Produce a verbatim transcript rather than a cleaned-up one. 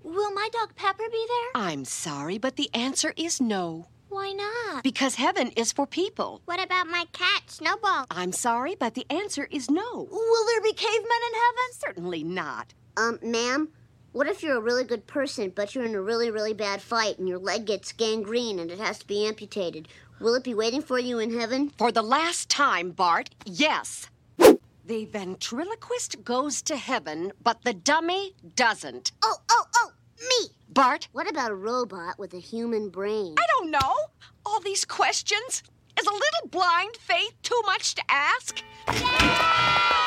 Will my dog Pepper be there? I'm sorry, but the answer is no. Why not? Because heaven is for people. What about my cat, Snowball? I'm sorry, but the answer is no. Will there be cavemen in heaven? Certainly not. Um, ma'am, what if you're a really good person, but you're in a really, really bad fight and your leg gets gangrene and it has to be amputated? Will it be waiting for you in heaven? For the last time, Bart, yes. The ventriloquist goes to heaven, but the dummy doesn't. Oh, oh, oh, me! Bart? What about a robot with a human brain? I don't know. All these questions. Is a little blind faith too much to ask? Yeah!